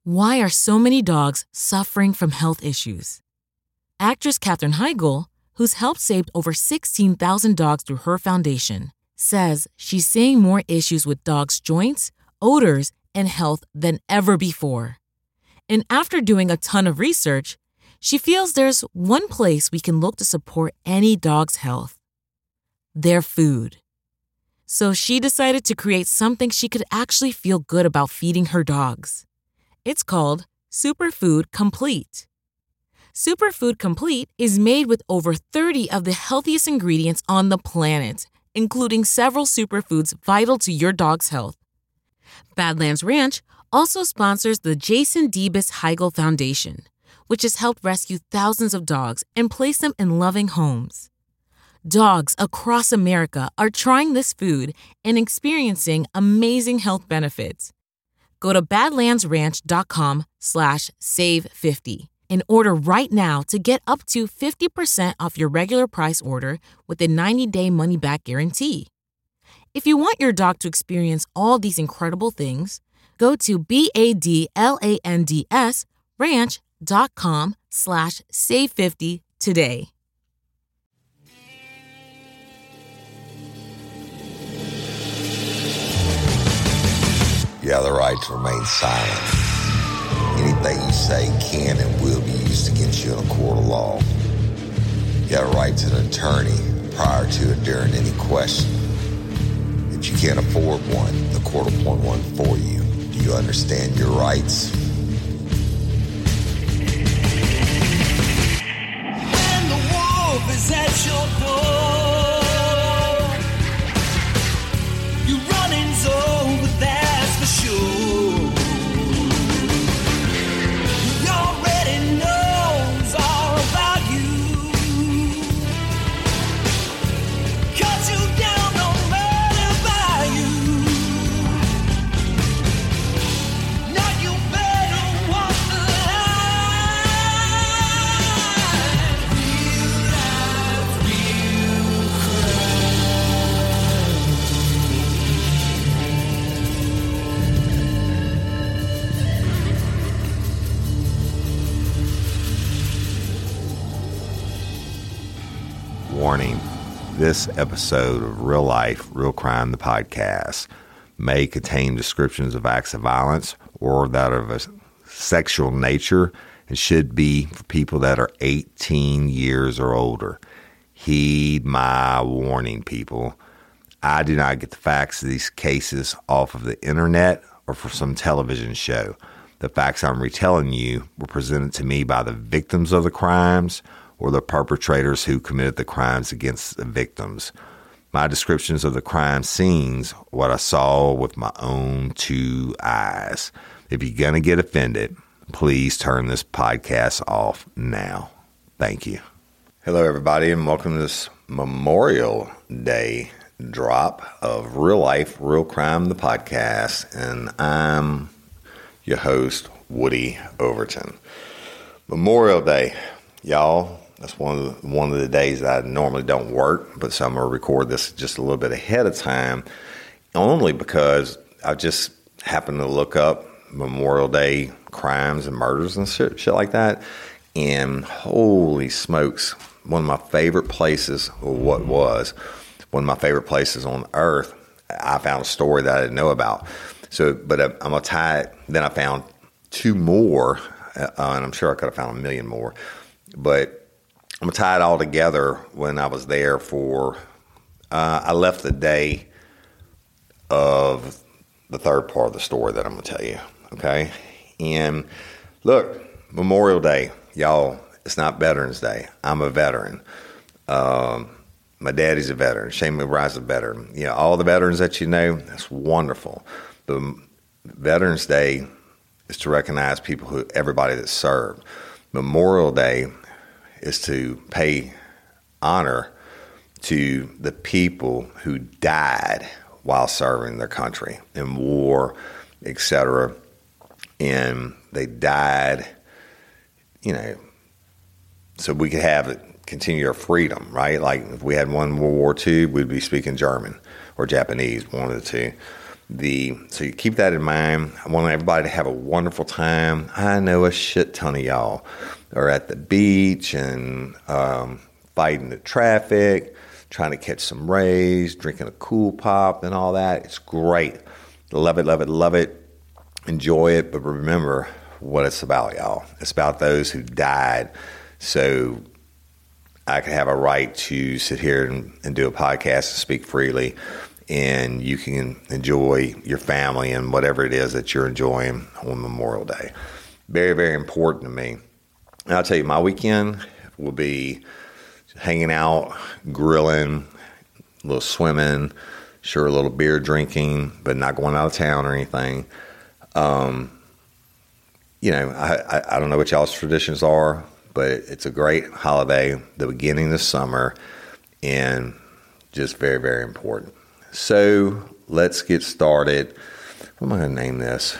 Why are so many dogs suffering from health issues? Actress Katherine Heigl, who's helped save over 16,000 dogs through her foundation, says she's seeing more issues with dogs' joints, odors, and health than ever before. And after doing a ton of research, she feels there's one place we can look to support any dog's health: their food. So she decided to create something she could actually feel good about feeding her dogs. It's called Superfood Complete. Superfood Complete is made with over 30 of the healthiest ingredients on the planet, including several superfoods vital to your dog's health. Badlands Ranch also sponsors the Jason Debus Heigl Foundation, which has helped rescue thousands of dogs and place them in loving homes. Dogs across America are trying this food and experiencing amazing health benefits. Go to badlandsranch.com/save50 and order right now to get up to 50% off your regular price order with a 90-day money-back guarantee. If you want your dog to experience all these incredible things, go to badlandsranch.com/save50 today. You have the right to remain silent. Anything you say can and will be used against you in a court of law. You have a right to an attorney prior to and during any question. If you can't afford one, the court will appoint one for you. Do you understand your rights? When the wolf is at your door, you running's over, that's for sure. He already knows all about you. Cut you down, no matter by you. Now you better walk the line. Real life, real Warning, this episode of Real Life, Real Crime, the podcast, may contain descriptions of acts of violence or that of a sexual nature and should be for people that are 18 years or older. Heed my warning, people. I do not get the facts of these cases off of the internet or from some television show. The facts I'm retelling you were presented to me by the victims of the crimes or the perpetrators who committed the crimes against the victims. My descriptions of the crime scenes, what I saw with my own two eyes. If you're going to get offended, please turn this podcast off now. Thank you. Hello, everybody, and welcome to this Memorial Day drop of Real Life, Real Crime, the podcast. And I'm your host, Woody Overton. Memorial Day, y'all. That's one of the days that I normally don't work, but so I'm going to record this just a little bit ahead of time, only because I just happened to look up Memorial Day crimes and murders and shit like that, and holy smokes, one of my favorite places, one of my favorite places on earth, I found a story that I didn't know about. So, but I'm going to tie it. Then I found two more, and I'm sure I could have found a million more, but I'm going to tie it all together when I was there for, I left the day of the third part of the story that I'm going to tell you, okay? And look, Memorial Day, y'all, it's not Veterans Day. I'm a veteran. My daddy's a veteran. Shane McBride's a veteran. You know, all the veterans that you know, that's wonderful. But Veterans Day is to recognize everybody that served. Memorial Day is to pay honor to the people who died while serving their country in war, etc. And they died, you know, so we could continue our freedom, right? Like if we had won World War II, we'd be speaking German or Japanese, one of the two. So you keep that in mind. I want everybody to have a wonderful time. I know a shit ton of y'all are at the beach and fighting the traffic, trying to catch some rays, drinking a cool pop and all that. It's great. Love it, love it, love it. Enjoy it, but remember what it's about, y'all. It's about those who died. So I can have a right to sit here and do a podcast and speak freely, and you can enjoy your family and whatever it is that you're enjoying on Memorial Day. Very, very important to me. And I'll tell you, my weekend will be hanging out, grilling, a little swimming, sure, a little beer drinking, but not going out of town or anything. I don't know what y'all's traditions are, but it's a great holiday, the beginning of the summer, and just very, very important. So let's get started. What am I going to name this?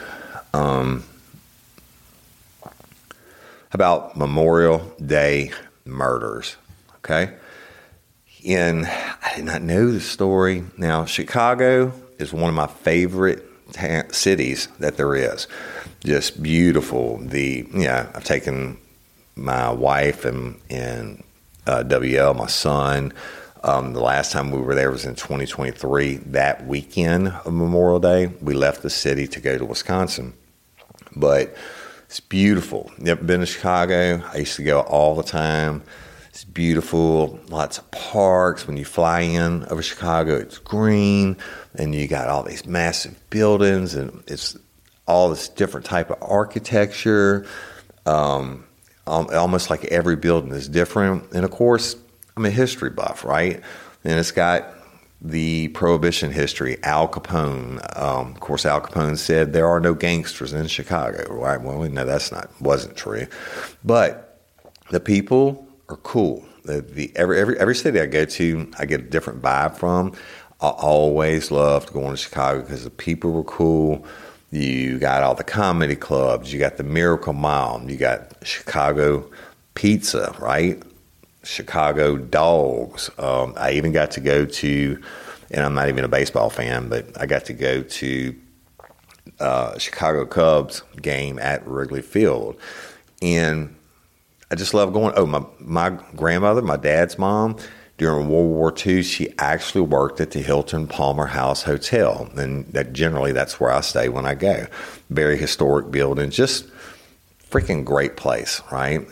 About Memorial Day murders, okay? And I did not know the story. Now, Chicago is one of my favorite cities that there is. Just beautiful. I've taken my wife and WL, my son. The last time we were there was in 2023. That weekend of Memorial Day, we left the city to go to Wisconsin. But it's beautiful. Never been to Chicago. I used to go all the time. It's beautiful. Lots of parks. When you fly in over Chicago, it's green. And you got all these massive buildings. And it's all this different type of architecture. Almost like every building is different. And, of course, I'm a history buff, right? And it's got the Prohibition history, Al Capone. Of course, Al Capone said there are no gangsters in Chicago, right? Well, we know wasn't true. But the people are cool. Every city I go to, I get a different vibe from. I always loved going to Chicago because the people were cool. You got all the comedy clubs. You got the Miracle Mile. You got Chicago pizza, right? Chicago dogs. I even got to go to, and I'm not even a baseball fan, but I got to go to Chicago Cubs game at Wrigley Field. And I just love going. Oh, my grandmother, my dad's mom, during World War II, she actually worked at the Hilton Palmer House Hotel. And that's where I stay when I go. Very historic building. Just freaking great place, right?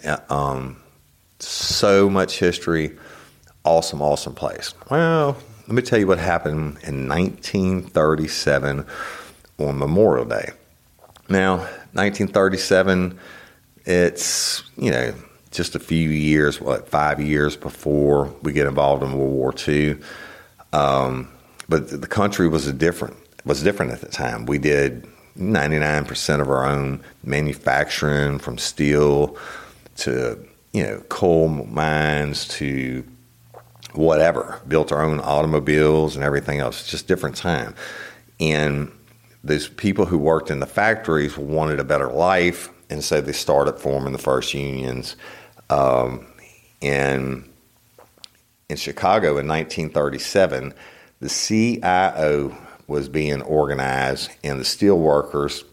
So much history. Awesome, awesome place. Well, let me tell you what happened in 1937 on Memorial Day. Now, 1937, it's, just a few years, 5 years before we get involved in World War II. But the country was different at the time. We did 99% of our own manufacturing, from steel to, coal mines to whatever. Built our own automobiles and everything else. Just different time. And those people who worked in the factories wanted a better life, and so they started forming the first unions. In Chicago in 1937, the CIO was being organized, and the steel workers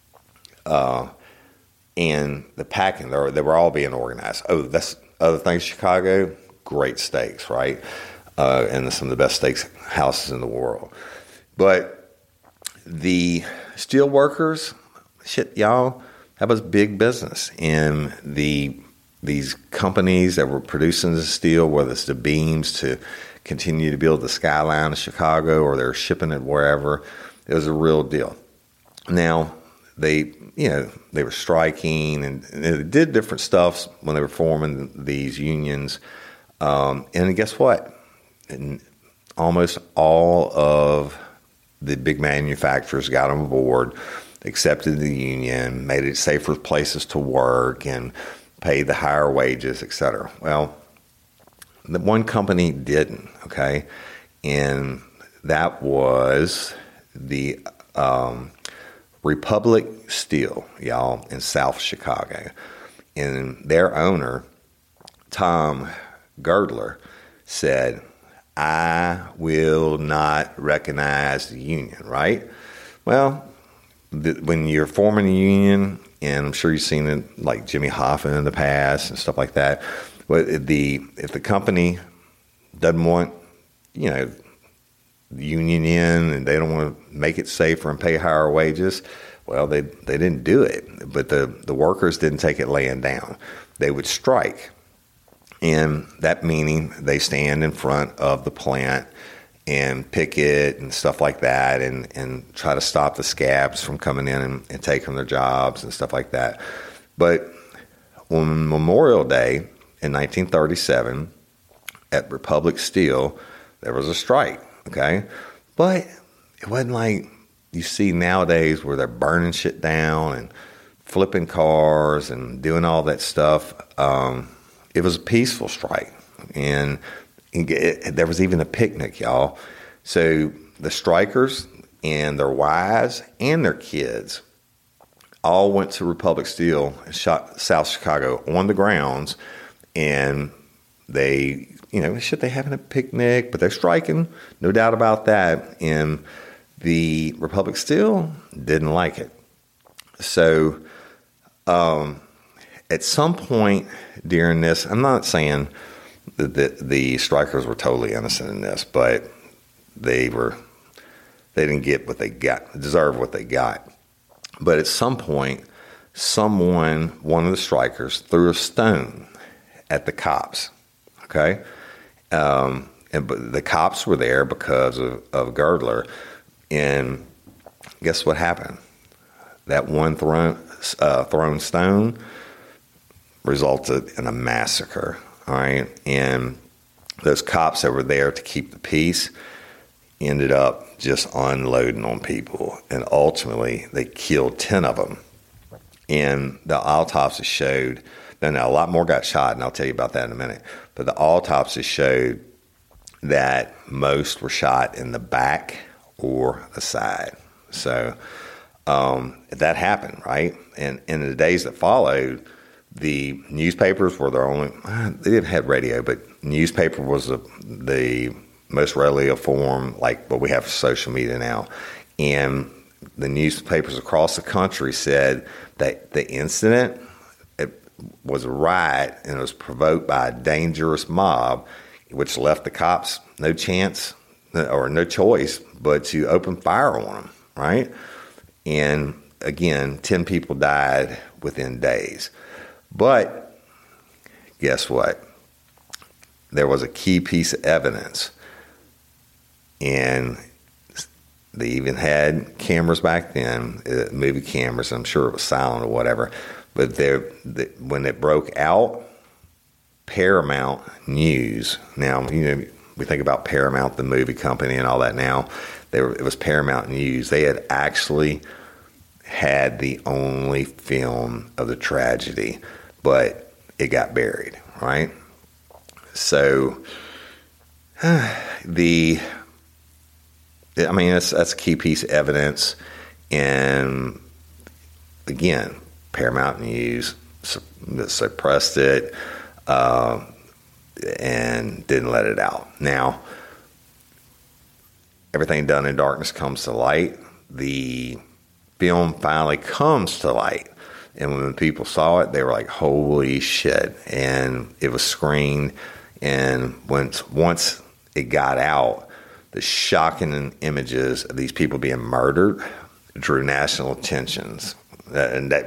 and the packing, they were all being organized. Oh, that's other things, Chicago, great steaks, right? And some of the best steak houses in the world. But the steel workers, y'all, that was big business. And these companies that were producing the steel, whether it's the beams to continue to build the skyline of Chicago or they're shipping it wherever, it was a real deal. Now, they were striking and they did different stuff when they were forming these unions. And guess what? And almost all of the big manufacturers got on board, accepted the union, made it safer places to work, and paid the higher wages, et cetera. Well, the one company didn't, okay? And that was the Republic Steel, y'all, in South Chicago. And their owner, Tom Girdler, said, I will not recognize the union, right? Well, when you're forming a union, and I'm sure you've seen it like Jimmy Hoffa in the past and stuff like that, but if the company doesn't want, the union in and they don't want to make it safer and pay higher wages, well, they didn't do it. But the workers didn't take it laying down. They would strike. And that meaning they stand in front of the plant and picket and stuff like that and try to stop the scabs from coming in and taking their jobs and stuff like that. But on Memorial Day in 1937 at Republic Steel, there was a strike, okay? But it wasn't like you see nowadays where they're burning shit down and flipping cars and doing all that stuff. It was a peaceful strike, and there was even a picnic, y'all. So the strikers and their wives and their kids all went to Republic Steel in South Chicago on the grounds, and they, they having a picnic, but they're striking, no doubt about that. And the Republic Steel didn't like it. So at some point during this, I'm not saying that the strikers were totally innocent in this, but they didn't get what they got, deserve what they got. But at some point, one of the strikers, threw a stone at the cops. Okay, but the cops were there because of Girdler, and guess what happened? That one thrown stone resulted in a massacre. All right, and those cops that were there to keep the peace ended up just unloading on people, and ultimately they killed 10 of them. And the autopsy showed, now a lot more got shot, and I'll tell you about that in a minute, but the autopsy showed that most were shot in the back or the side. So that happened, right? And in the days that followed, the newspapers were their only, they didn't have radio, but newspaper was the most readily a form, like what we have for social media now. And the newspapers across the country said that the incident, it was a riot, and it was provoked by a dangerous mob, which left the cops no chance or no choice but to open fire on them, right? And again, 10 people died within days. But guess what? There was a key piece of evidence, and they even had cameras back then, movie cameras. I'm sure it was silent or whatever. But when it broke out, Paramount News. Now, we think about Paramount, the movie company, and all that now. It was Paramount News. They had actually had the only film of the tragedy, but it got buried, right? So that's a key piece of evidence. And again, Paramount News suppressed it and didn't let it out. Now, everything done in darkness comes to light. The film finally comes to light. And when people saw it, they were like, holy shit. And it was screened. And once it got out, the shocking images of these people being murdered drew national attention. And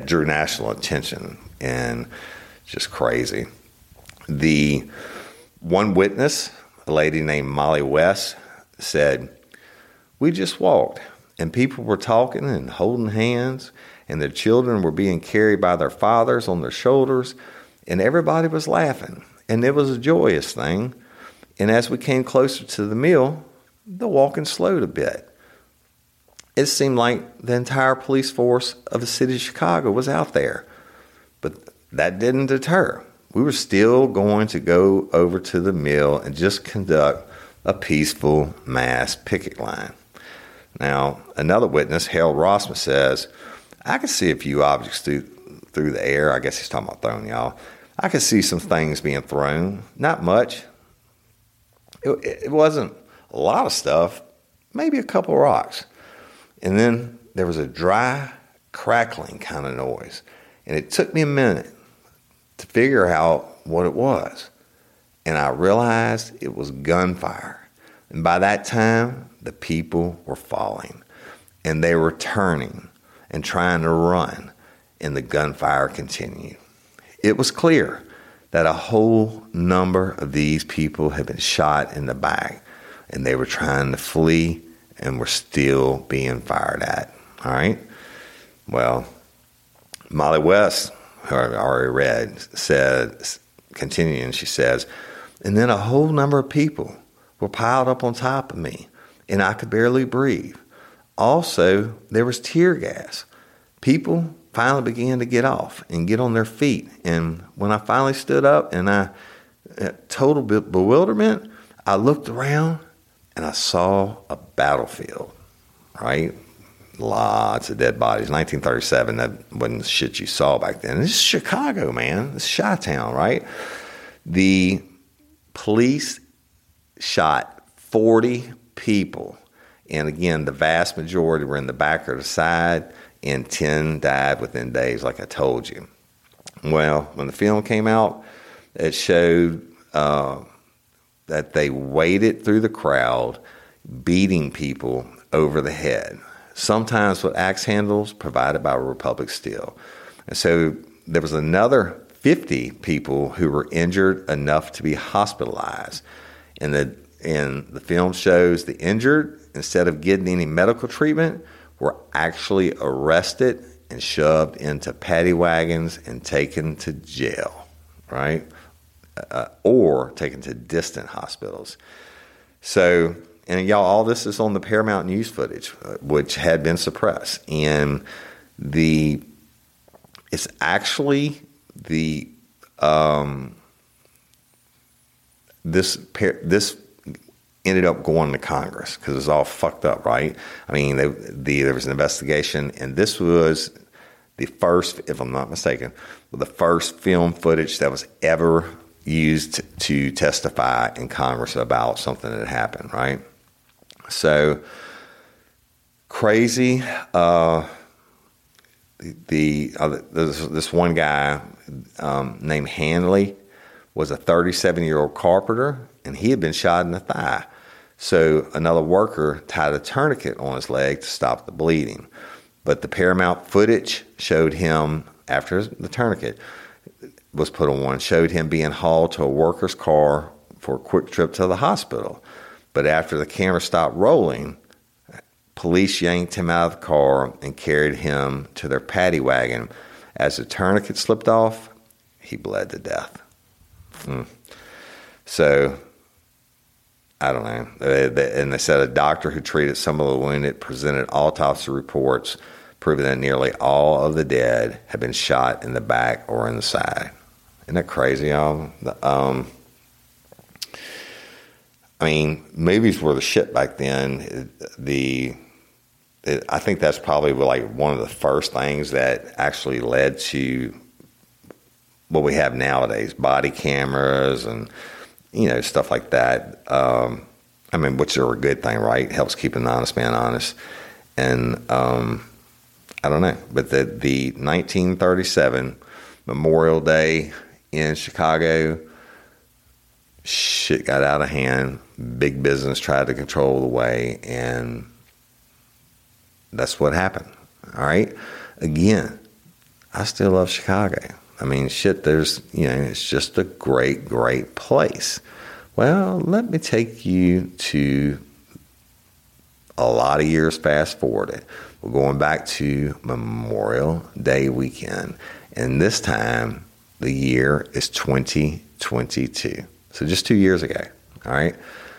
just crazy. The one witness, a lady named Molly West, said, "We just walked, and people were talking and holding hands, and their children were being carried by their fathers on their shoulders, and everybody was laughing, and it was a joyous thing. And as we came closer to the mill, the walking slowed a bit. It seemed like the entire police force of the city of Chicago was out there. But that didn't deter. We were still going to go over to the mill and just conduct a peaceful mass picket line." Now, another witness, Harold Rossman, says, "I could see a few objects through the air." I guess he's talking about throwing, y'all. "I could see some things being thrown. Not much. It wasn't a lot of stuff, maybe a couple rocks. And then there was a dry, crackling kind of noise. And it took me a minute to figure out what it was. And I realized it was gunfire. And by that time, the people were falling. And they were turning and trying to run. And the gunfire continued. It was clear that a whole number of these people had been shot in the back. And they were trying to flee and were still being fired at. All right? Well, Molly West, who I already read, said, continuing, she says, and then a whole number of people were piled up on top of me, and I could barely breathe. Also, there was tear gas. People finally began to get off and get on their feet. And when I finally stood up and total bewilderment, I looked around and I saw a battlefield, right? Lots of dead bodies. 1937, that wasn't the shit you saw back then. This is Chicago, man. It's Chi-Town, right? The police shot 40 people. And again, the vast majority were in the back or the side, and 10 died within days, like I told you. Well, when the film came out, it showed that they waded through the crowd, beating people over the head, sometimes with axe handles provided by Republic Steel. And so there was another 50 people who were injured enough to be hospitalized. And the film shows the injured, instead of getting any medical treatment, were actually arrested and shoved into paddy wagons and taken to jail, right? Or taken to distant hospitals. So, and y'all, all this is on the Paramount News footage, which had been suppressed. And it's actually this ended up going to Congress because it was all fucked up, right? I mean, there was an investigation, and this was the first, if I'm not mistaken, the first film footage that was ever used to testify in Congress about something that happened, right? So crazy. This one guy named Hanley was a 37-year-old carpenter, and he had been shot in the thigh. So another worker tied a tourniquet on his leg to stop the bleeding. But the Paramount footage showed him, after the tourniquet was put on, showed him being hauled to a worker's car for a quick trip to the hospital. But after the camera stopped rolling, police yanked him out of the car and carried him to their paddy wagon. As the tourniquet slipped off, he bled to death. So, I don't know. And they said a doctor who treated some of the wounded presented autopsy reports proving that nearly all of the dead had been shot in the back or in the side. Isn't that crazy, y'all? I mean, movies were the shit back then. I think that's probably like one of the first things that actually led to what we have nowadays, body cameras and, stuff like that. I mean, which are a good thing, right? Helps keep an honest man honest. And I don't know, but the 1937 Memorial Day in Chicago, shit got out of hand. Big business tried to control the way, and that's what happened. All right. Again, I still love Chicago. I mean, shit, it's just a great, great place. Well, let me take you to a lot of years fast forwarded. We're going back to Memorial Day weekend. And this time, the year is 2022. So just 2 years ago. All right.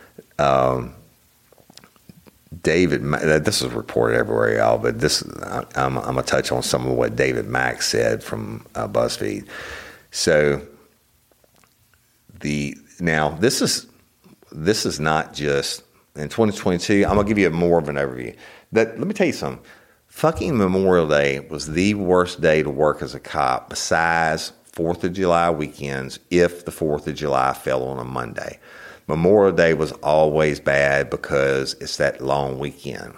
David, this is reported everywhere, y'all, but I'm going to touch on some of what David Mack said from BuzzFeed. So this is not just in 2022. I'm going to give you more of an overview. Let me tell you something. Fucking Memorial Day was the worst day to work as a cop besides 4th of July weekends if the 4th of July fell on a Monday. Memorial Day was always bad because it's that long weekend.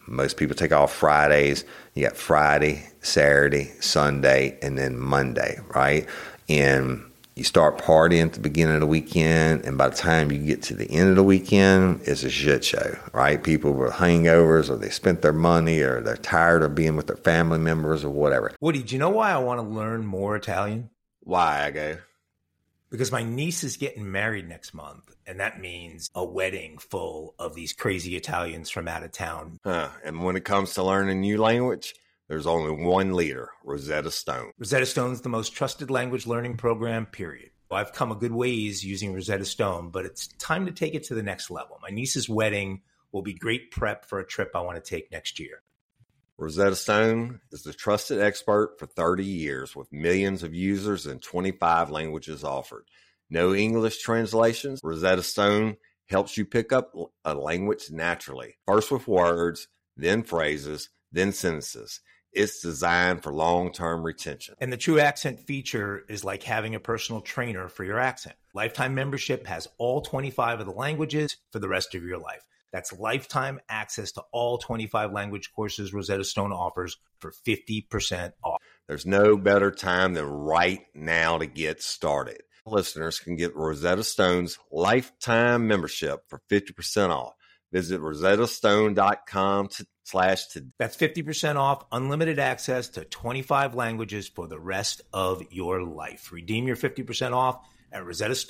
Most people take off Fridays. You got Friday, Saturday, Sunday, and then Monday, right? And you start partying at the beginning of the weekend, and by the time you get to the end of the weekend, it's a shit show, right? People with hangovers, or they spent their money, or they're tired of being with their family members, or whatever. Woody, do you know why I want to learn more Italian? Why, I go? Because my niece is getting married next month, and that means a wedding full of these crazy Italians from out of town. And when it comes to learning a new language, there's only one leader, Rosetta Stone. Rosetta Stone's the most trusted language learning program, period. I've come a good ways using Rosetta Stone, but it's time to take it to the next level. My niece's wedding will be great prep for a trip I want to take next year. Rosetta Stone is the trusted expert for 30 years with millions of users and 25 languages offered. No English translations. Rosetta Stone helps you pick up a language naturally. First with words, then phrases, then sentences. It's designed for long-term retention. And the True Accent feature is like having a personal trainer for your accent. Lifetime membership has all 25 of the languages for the rest of your life. That's lifetime access to all 25 language courses Rosetta Stone offers for 50% off. There's no better time than right now to get started. Listeners can get Rosetta Stone's lifetime membership for 50% off. Visit rosettastone.com/. That's 50% off, unlimited access to 25 languages for the rest of your life. Redeem your 50% off at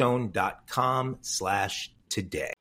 rosettastone.com/today.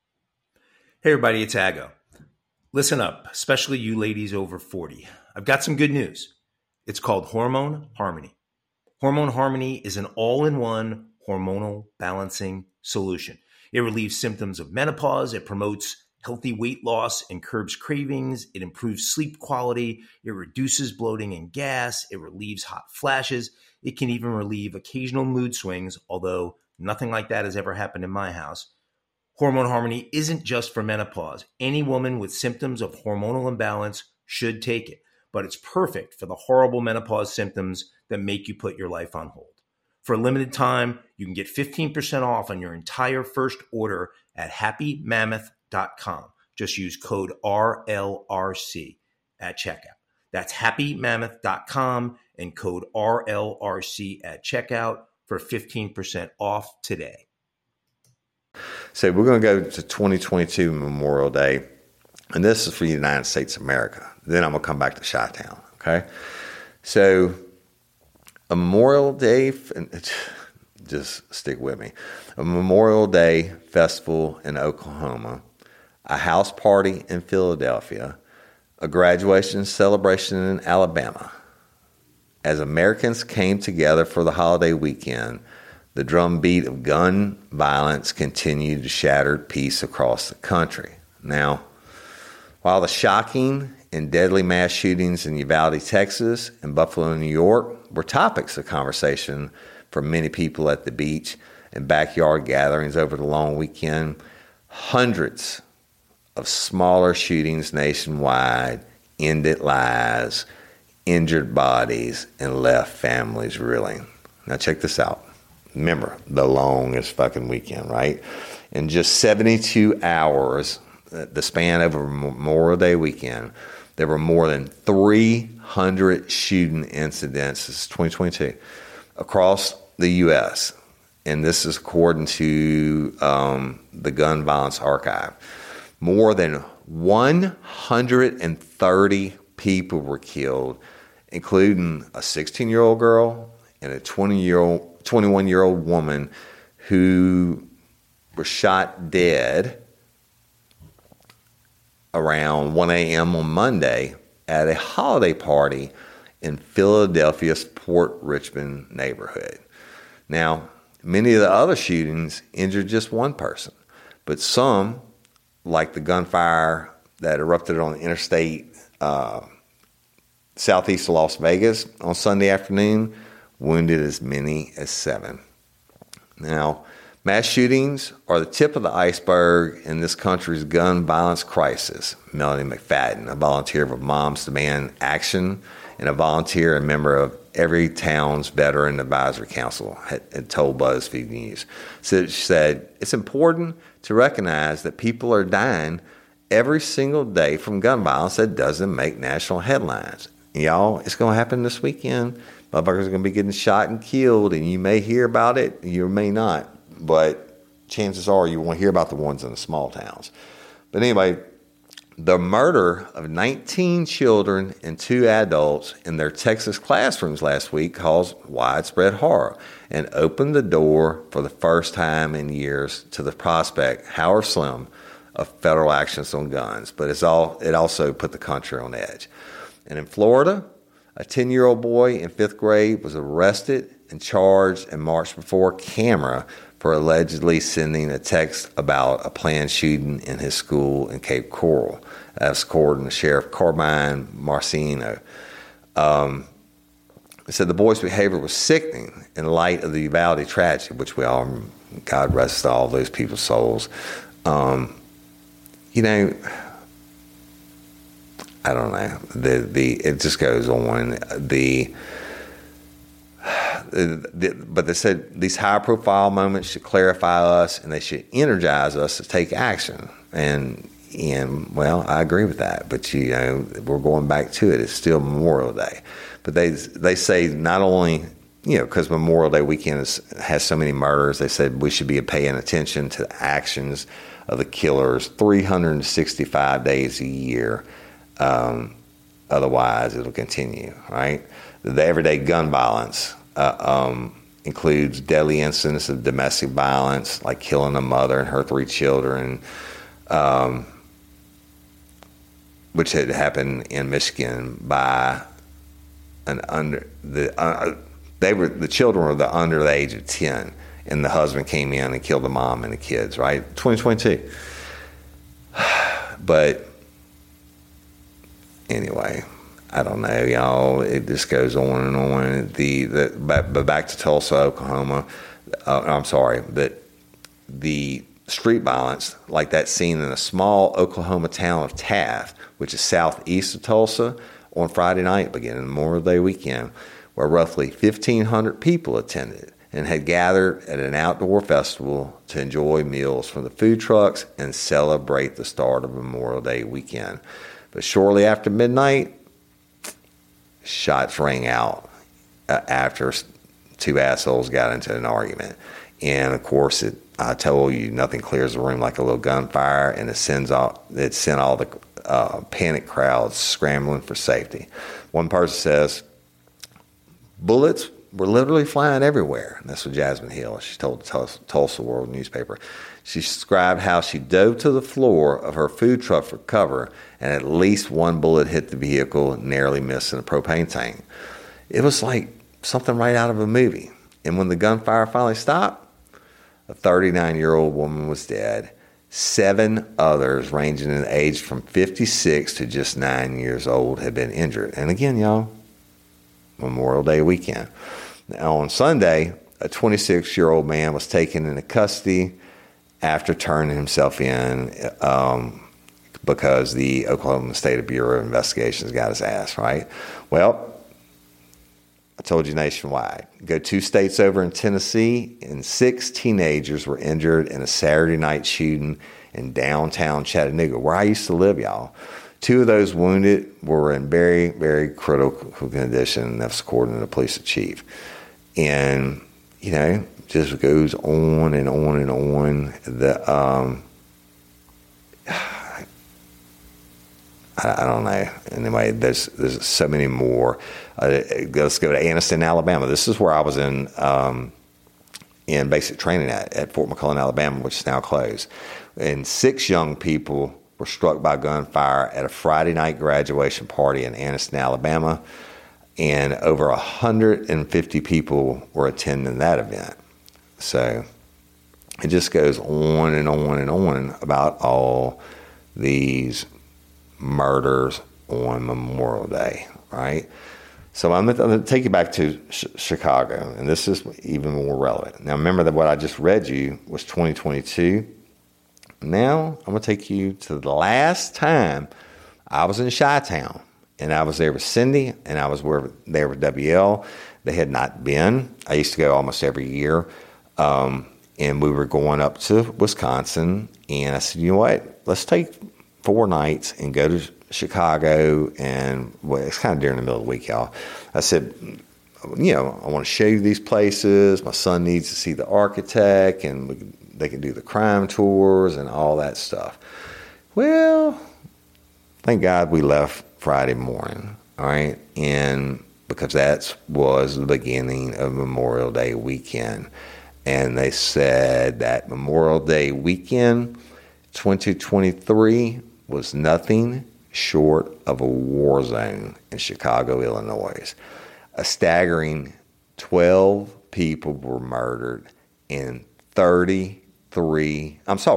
Hey everybody, it's Aggo. Listen up, especially you ladies over 40. I've got some good news. It's called Hormone Harmony. Hormone Harmony is an all-in-one hormonal balancing solution. It relieves symptoms of menopause. It promotes healthy weight loss and curbs cravings. It improves sleep quality. It reduces bloating and gas. It relieves hot flashes. It can even relieve occasional mood swings, although nothing like that has ever happened in my house. Hormone Harmony isn't just for menopause. Any woman with symptoms of hormonal imbalance should take it, but it's perfect for the horrible menopause symptoms that make you put your life on hold. For a limited time, you can get 15% off on your entire first order at happymammoth.com. Just use code RLRC at checkout. That's happymammoth.com and code RLRC at checkout for 15% off today. So we're going to go to 2022 Memorial Day, and this is for the United States of America. Then I'm going to come back to Chi-Town, okay? So a Memorial Day, just stick with me, a Memorial Day festival in Oklahoma, a house party in Philadelphia, a graduation celebration in Alabama. As Americans came together for the holiday weekend, the drumbeat of gun violence continued to shatter peace across the country. Now, while the shocking and deadly mass shootings in Uvalde, Texas, and Buffalo, New York were topics of conversation for many people at the beach and backyard gatherings over the long weekend, hundreds of smaller shootings nationwide ended lives, injured bodies, and left families reeling. Now check this out. Remember, the longest fucking weekend, right? In just 72 hours, the span over Memorial Day weekend, there were more than 300 shooting incidents, this is 2022, across the U.S. And this is according to the Gun Violence Archive. More than 130 people were killed, including a 16-year-old girl and a 21-year-old woman who were shot dead around 1 a.m. on Monday at a holiday party in Philadelphia's Port Richmond neighborhood. Now, many of the other shootings injured just one person, but some, like the gunfire that erupted on the interstate southeast of Las Vegas on Sunday afternoon, wounded as many as 7. Now, mass shootings are the tip of the iceberg in this country's gun violence crisis. Melanie McFadden, a volunteer for Moms Demand Action and a volunteer and member of every town's Veteran Advisory Council, had told BuzzFeed News. So she said, it's important to recognize that people are dying every single day from gun violence that doesn't make national headlines. Y'all, it's going to happen this weekend. Motherfuckers are going to be getting shot and killed, and you may hear about it, you may not. But chances are you won't hear about the ones in the small towns. But anyway, the murder of 19 children and 2 adults in their Texas classrooms last week caused widespread horror and opened the door for the first time in years to the prospect, however slim, of federal actions on guns. But it also put the country on edge. And in Florida, a 10-year-old boy in 5th grade was arrested and charged and marched before a camera for allegedly sending a text about a planned shooting in his school in Cape Coral. That's according to Sheriff Carmine Marcino. He said the boy's behavior was sickening in light of the Uvalde tragedy, which we all, God rest all those people's souls. I don't know. It just goes on. But they said these high-profile moments should clarify us, and they should energize us to take action. And well, I agree with that. But we're going back to it. It's still Memorial Day. But they say not only because Memorial Day weekend has so many murders, they said we should be paying attention to the actions of the killers 365 days a year. Otherwise, it'll continue, right? The everyday gun violence includes deadly incidents of domestic violence, like killing a mother and her 3 children, which had happened in Michigan by the children were under the age of 10, and the husband came in and killed the mom and the kids, right? 2022. But anyway, I don't know, y'all. It just goes on and on. But back to Tulsa, Oklahoma. I'm sorry, but the street violence, like that seen in a small Oklahoma town of Taft, which is southeast of Tulsa, on Friday night, beginning Memorial Day weekend, where roughly 1,500 people attended and had gathered at an outdoor festival to enjoy meals from the food trucks and celebrate the start of Memorial Day weekend. But shortly after midnight, shots rang out after 2 assholes got into an argument. And of course, I told you, nothing clears the room like a little gunfire, and it sent all the panicked crowds scrambling for safety. One person says, bullets were literally flying everywhere. And that's what Jasmine Hill, she told the Tulsa World newspaper. She described how she dove to the floor of her food truck for cover, and at least 1 bullet hit the vehicle, narrowly missing a propane tank. It was like something right out of a movie. And when the gunfire finally stopped, a 39-year-old woman was dead. 7 others, ranging in age from 56 to just 9 years old, had been injured. And again, y'all, Memorial Day weekend. Now, on Sunday, a 26-year-old man was taken into custody after turning himself in because the Oklahoma State Bureau of Investigations got his ass, right? Well, I told you nationwide. Go 2 states over in Tennessee, and 6 teenagers were injured in a Saturday night shooting in downtown Chattanooga, where I used to live, y'all. 2 of those wounded were in very, very critical condition. That's according to the police chief. And, just goes on and on and on. I don't know. Anyway, there's so many more. Let's go to Anniston, Alabama. This is where I was in basic training at Fort McClellan, Alabama, which is now closed. And 6 young people were struck by gunfire at a Friday night graduation party in Anniston, Alabama, and over 150 people were attending that event. So it just goes on and on and on about all these murders on Memorial Day, right? So I'm going to take you back to Chicago, and this is even more relevant. Now, remember that what I just read you was 2022. Now, I'm going to take you to the last time I was in Chi-Town, and I was there with Cindy, and I was there with WL. They had not been. I used to go almost every year, and we were going up to Wisconsin, and I said, you know what? Let's take 4 nights and go to Chicago. And well, it's kind of during the middle of the week, y'all. I said, I want to show you these places. My son needs to see the architect, and they can do the crime tours and all that stuff. Well, thank God we left Friday morning, all right? And because that was the beginning of Memorial Day weekend. And they said that Memorial Day weekend 2023 was nothing short of a war zone in Chicago, Illinois. A staggering 12 people were murdered and 53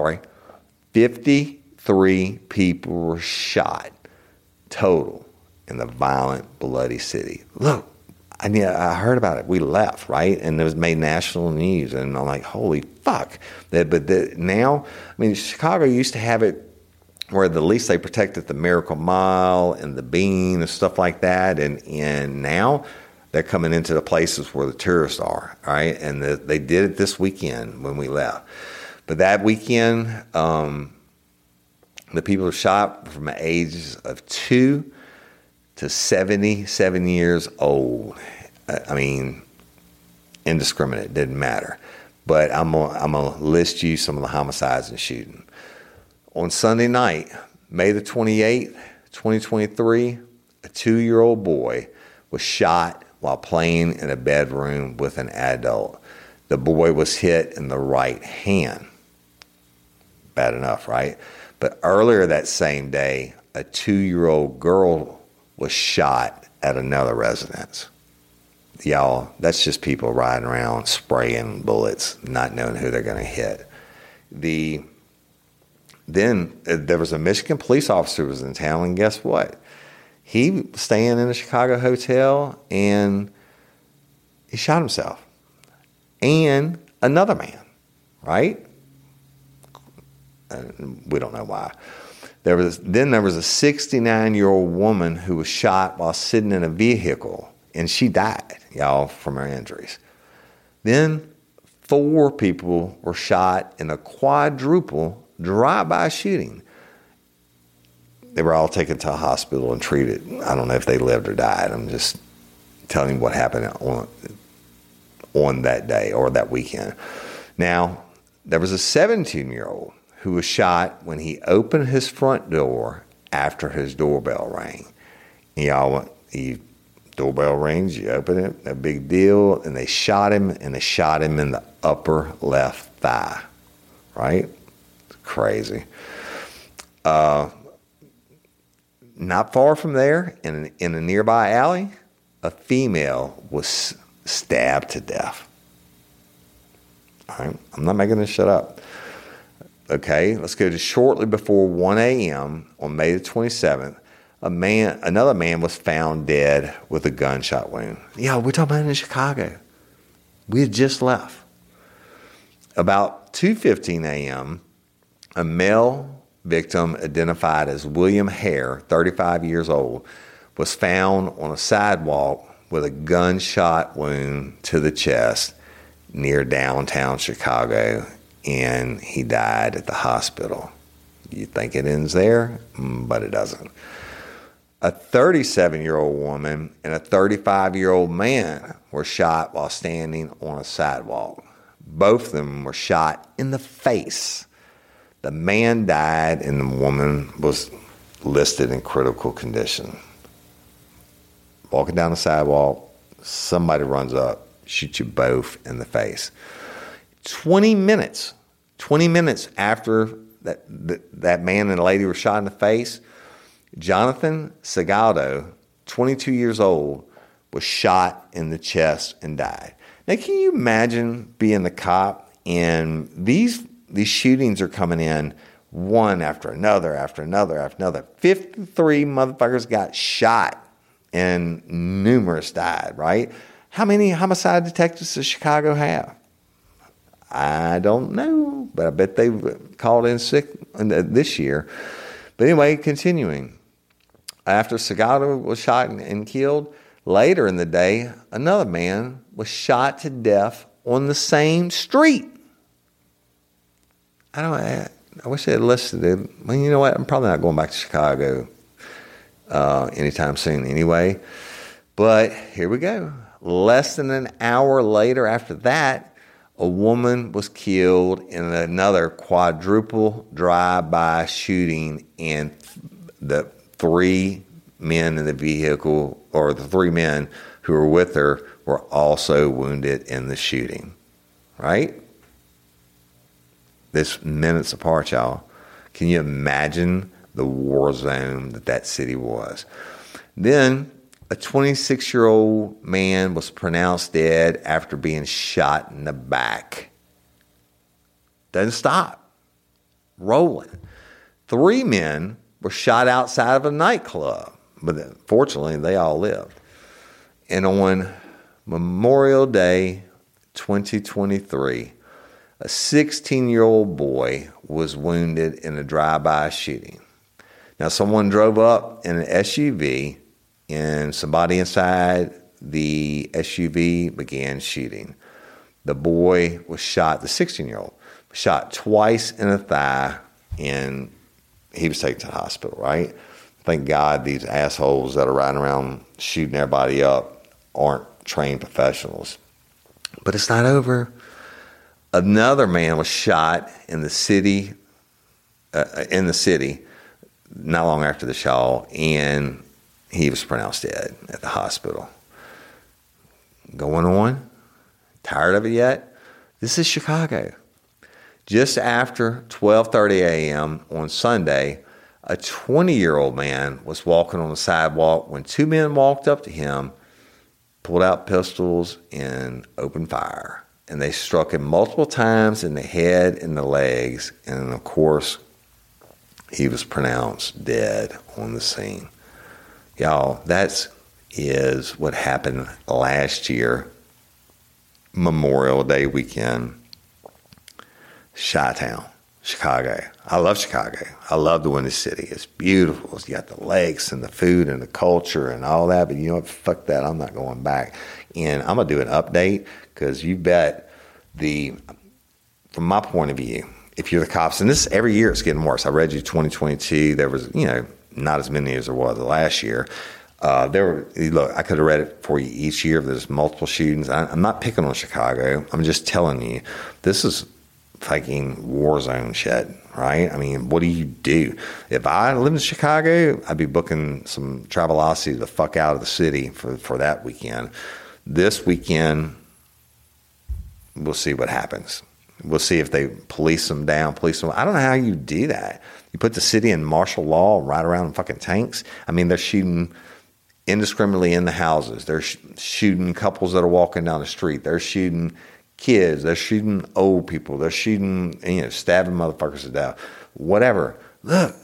people were shot total in the violent, bloody city. Look, I heard about it. We left, right? And it was made national news. And I'm like, holy fuck. Now, Chicago used to have it where at least they protected the Miracle Mile and the Bean and stuff like that. And now they're coming into the places where the tourists are, right? And they did it this weekend when we left. But that weekend, the people were shot from the ages of 2 to 77 years old. Indiscriminate, didn't matter. But I'm gonna list you some of the homicides and shooting. On Sunday night, May the 28th, 2023, a 2-year-old boy was shot while playing in a bedroom with an adult. The boy was hit in the right hand. Bad enough, right? But earlier that same day, a 2-year-old girl was shot at another residence. Y'all, that's just people riding around spraying bullets, not knowing who they're going to hit. Then there was a Michigan police officer who was in town, and guess what? He was staying in a Chicago hotel, and he shot himself. And another man, right? We don't know why. There was a 69-year-old woman who was shot while sitting in a vehicle, and she died, y'all, from her injuries. Then 4 people were shot in a quadruple drive-by shooting. They were all taken to a hospital and treated. I don't know if they lived or died. I'm just telling you what happened on that day or that weekend. Now, there was a 17-year-old who was shot when he opened his front door after his doorbell rang. Doorbell rings, you open it, no big deal, and they shot him in the upper left thigh, right? It's crazy. Not far from there, in a nearby alley, a female was stabbed to death. All right, I'm not making this shit up. Okay, let's go to shortly before 1 a.m. on May the 27th. Another man was found dead with a gunshot wound. Yeah, we're talking about in Chicago. We had just left. About 2:15 a.m., a male victim identified as William Hare, 35 years old, was found on a sidewalk with a gunshot wound to the chest near downtown Chicago, and he died at the hospital. You think it ends there, but it doesn't. A 37-year-old woman and a 35-year-old man were shot while standing on a sidewalk. Both of them were shot in the face. The man died and the woman was listed in critical condition. Walking down the sidewalk, somebody runs up, shoots you both in the face. 20 minutes after that man and lady were shot in the face, Jonathan Segaldo, 22 years old, was shot in the chest and died. Now, can you imagine being the cop and these shootings are coming in one after another, after another, after another. 53 motherfuckers got shot and numerous died, right? How many homicide detectives does Chicago have? I don't know, but I bet they called in sick this year. But anyway, continuing. After Segaldo was shot and killed, later in the day, another man was shot to death on the same street. I wish they had listed it. Well, you know what? I'm probably not going back to Chicago anytime soon anyway. But here we go. Less than an hour later after that, a woman was killed in another quadruple drive-by shooting, and the three men in the vehicle, or the three men who were with her, were also wounded in the shooting. Right? This minutes apart, y'all. Can you imagine the war zone that city was? Then a 26-year-old man was pronounced dead after being shot in the back. Doesn't stop. Rolling. 3 men were shot outside of a nightclub, but fortunately they all lived. And on Memorial Day 2023, a 16-year-old boy was wounded in a drive-by shooting. Now, someone drove up in an SUV, and somebody inside the SUV began shooting. The boy was shot, the 16-year-old, was shot twice in the thigh, and he was taken to the hospital, right? Thank God these assholes that are riding around shooting everybody up aren't trained professionals. But it's not over. Another man was shot in the city, not long after the shot, and he was pronounced dead at the hospital. Going on? Tired of it yet? This is Chicago. Just after 12:30 a.m. on Sunday, a 20-year-old man was walking on the sidewalk when 2 men walked up to him, pulled out pistols, and opened fire. And they struck him multiple times in the head and the legs. And, of course, he was pronounced dead on the scene. Y'all, that is what happened last year, Memorial Day weekend, Chi-Town, Chicago. I love Chicago. I love the Windy City. It's beautiful. It's got the lakes and the food and the culture and all that. But you know what? Fuck that. I'm not going back. And I'm going to do an update because you bet from my point of view, if you're the cops, and this every year it's getting worse. I read you 2022. There was, not as many as there was last year. Look, I could have read it for you each year. There's multiple shootings. I'm not picking on Chicago. I'm just telling you, this is fucking war zone shit, right? I mean, what do you do? If I lived in Chicago, I'd be booking some Travelocity the fuck out of the city for that weekend. This weekend, we'll see what happens. We'll see if they police them down, I don't know how you do that. You put the city in martial law and ride around in fucking tanks? I mean, they're shooting indiscriminately in the houses. They're shooting couples that are walking down the street. They're shooting kids. They're shooting old people. They're shooting, stabbing motherfuckers to death. Whatever. Look,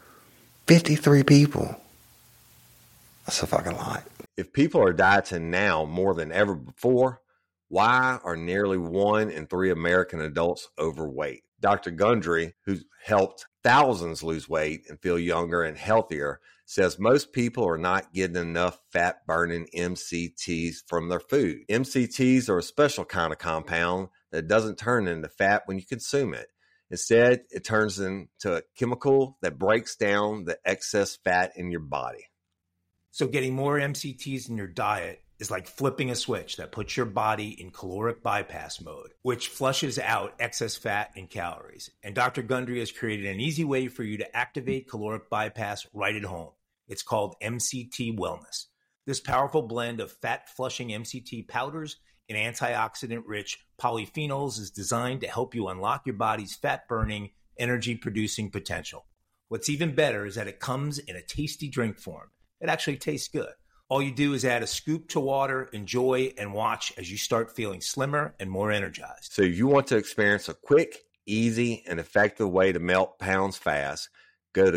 53 people. That's a fucking lot. If people are dieting now more than ever before, why are nearly 1 in 3 American adults overweight? Dr. Gundry, who's helped thousands lose weight and feel younger and healthier, says most people are not getting enough fat-burning MCTs from their food. MCTs are a special kind of compound that doesn't turn into fat when you consume it. Instead, it turns into a chemical that breaks down the excess fat in your body. So getting more MCTs in your diet is like flipping a switch that puts your body in caloric bypass mode, which flushes out excess fat and calories. And Dr. Gundry has created an easy way for you to activate caloric bypass right at home. It's called MCT Wellness. This powerful blend of fat-flushing MCT powders and antioxidant-rich polyphenols is designed to help you unlock your body's fat-burning, energy-producing potential. What's even better is that it comes in a tasty drink form. It actually tastes good. All you do is add a scoop to water, enjoy, and watch as you start feeling slimmer and more energized. So if you want to experience a quick, easy, and effective way to melt pounds fast, go to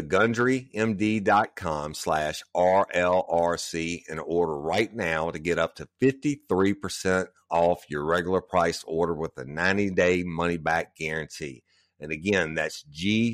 GundryMD.com/RLRC and order right now to get up to 53% off your regular price order with a 90-day money-back guarantee. And again, that's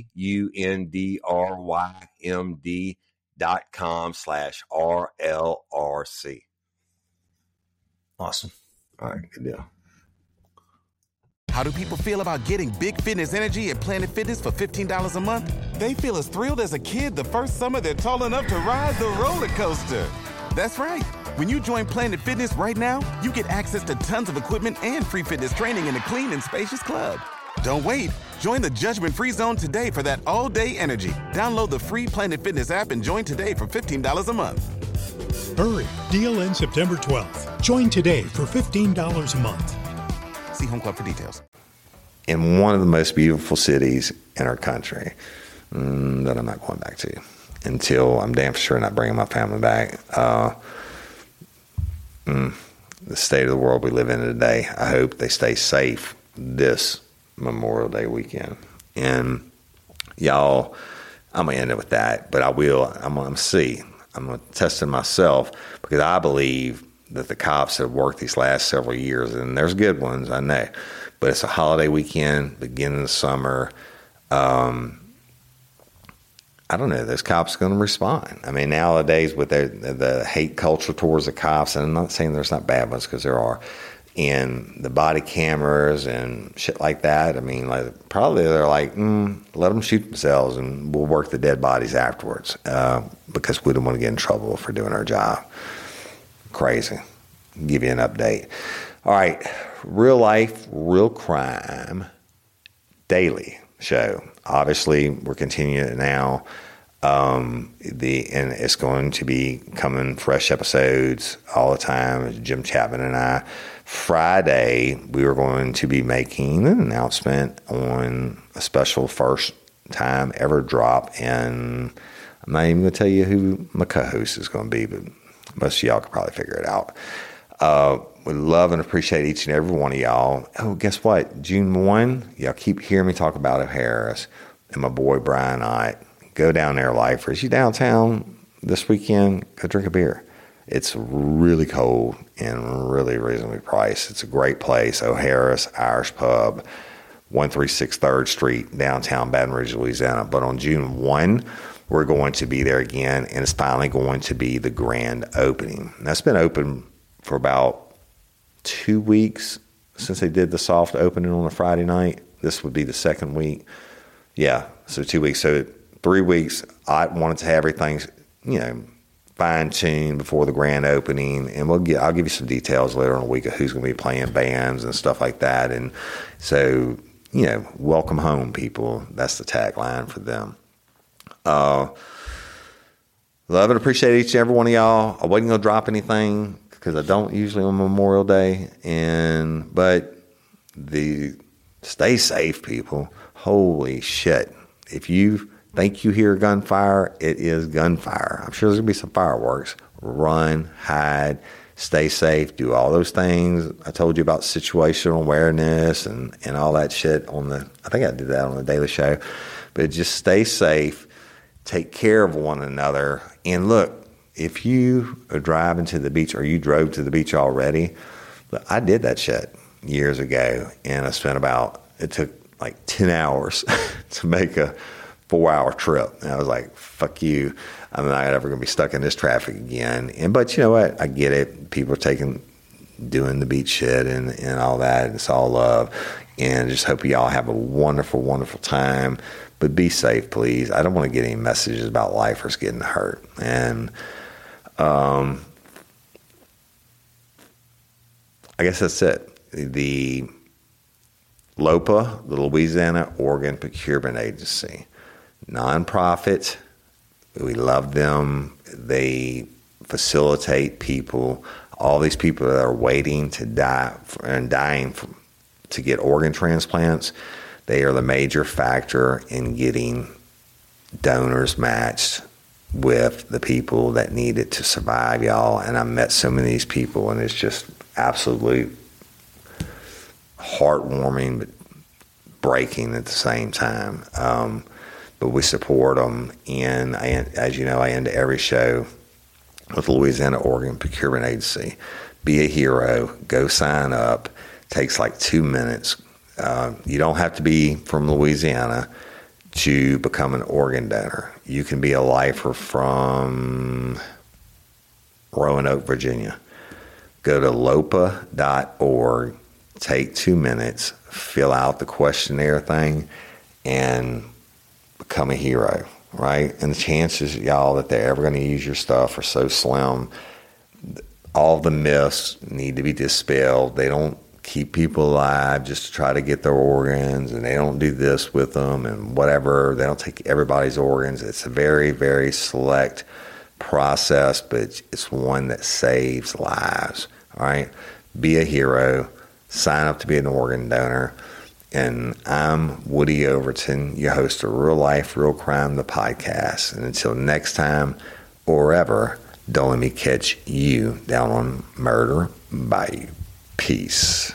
GUNDRYMD.com/RLRC. Awesome. All right, good deal. How do people feel about getting big fitness energy at Planet Fitness for $15 a month? They feel as thrilled as a kid the first summer they're tall enough to ride the roller coaster. That's right. When you join Planet Fitness right now, you get access to tons of equipment and free fitness training in a clean and spacious club. Don't wait. Join the judgment-free zone today for that all-day energy. Download the free Planet Fitness app and join today for $15 a month. Hurry. Deal ends September 12th. Join today for $15 a month. See Home Club for details. In one of the most beautiful cities in our country that I'm not going back to until I'm damn sure not bringing my family back. The state of the world we live in today, I hope they stay safe this Memorial Day weekend. And y'all, I'm going to end it with that, but I'm going to see. I'm going to test it myself because I believe that the cops have worked these last several years, and there's good ones, I know, but it's a holiday weekend, beginning of the summer. I don't know, those cops are going to respond. I mean, nowadays with the hate culture towards the cops, and I'm not saying there's not bad ones because there are, and the body cameras and shit like that, I mean, like, probably they're like, let them shoot themselves and we'll work the dead bodies afterwards because we don't want to get in trouble for doing our job. Crazy. Give you an update. All right, Real Life, Real Crime daily show. Obviously, we're continuing it now. And it's going to be coming fresh episodes all the time. Jim Chapman and I. Friday, we are going to be making an announcement on a special first time ever drop. And I'm not even going to tell you who my co-host is going to be, but most of y'all could probably figure it out. We love and appreciate each and every one of y'all. Oh, guess what? June 1, y'all keep hearing me talk about O'Hara's and my boy Brian Ott. Go down there, Lifers. You downtown this weekend, go drink a beer. It's really cold and really reasonably priced. It's a great place. O'Hara's Irish Pub, 136 3rd Street, downtown Baton Rouge, Louisiana. But on June 1, we're going to be there again, and it's finally going to be the grand opening. That's been open for about 2 weeks since they did the soft opening on a Friday night. This would be the second week. Yeah, so 2 weeks. So 3 weeks, I wanted to have everything, fine-tuned before the grand opening, and I'll give you some details later in the week of who's going to be playing bands and stuff like that. And so, welcome home, people. That's the tagline for them. Love and appreciate each and every one of y'all. I wasn't going to drop anything because I don't usually on Memorial Day, but stay safe, people. Holy shit. If you think you hear gunfire, it is gunfire. I'm sure there's going to be some fireworks. Run, hide, stay safe, do all those things. I told you about situational awareness and all that shit I think I did that on the Daily Show. But just stay safe, take care of one another. And look, if you are driving to the beach or you drove to the beach already, I did that shit years ago. And it took like 10 hours to make a 4-hour trip. And I was like, fuck you. I'm not ever going to be stuck in this traffic again. But you know what? I get it. People are doing the beach shit and all that. It's all love. And I just hope y'all have a wonderful, wonderful time. But be safe, please. I don't want to get any messages about lifers getting hurt. And I guess that's it. The LOPA, the Louisiana Organ Procurement Agency, nonprofit. We love them. They facilitate people. All these people that are waiting to die and dying to get organ transplants, they are the major factor in getting donors matched with the people that need it to survive, y'all. And I met so many of these people, and it's just absolutely heartwarming, but breaking at the same time. But we support them. And as you know, I end every show with Louisiana Organ Procurement Agency. Be a hero. Go sign up. Takes like 2 minutes. You don't have to be from Louisiana to become an organ donor. You can be a lifer from Roanoke, Virginia. Go to lopa.org. take 2 minutes, fill out the questionnaire thing, and become a hero, right? And the chances, y'all, that they're ever going to use your stuff are so slim. All the myths need to be dispelled. They don't keep people alive just to try to get their organs, and they don't do this with them and whatever. They don't take everybody's organs. It's a very, very select process, but it's one that saves lives, all right? Be a hero. Sign up to be an organ donor. And I'm Woody Overton, your host of Real Life, Real Crime, the podcast. And until next time or ever, don't let me catch you down on Murder Bayou. Peace.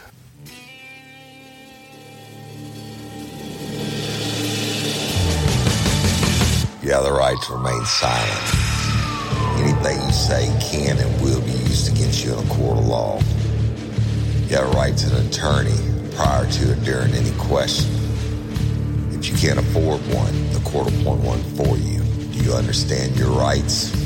You have the right to remain silent. Anything you say can and will be used against you in a court of law. You have a right to an attorney prior to or during any question. If you can't afford one, the court will appoint one for you. Do you understand your rights?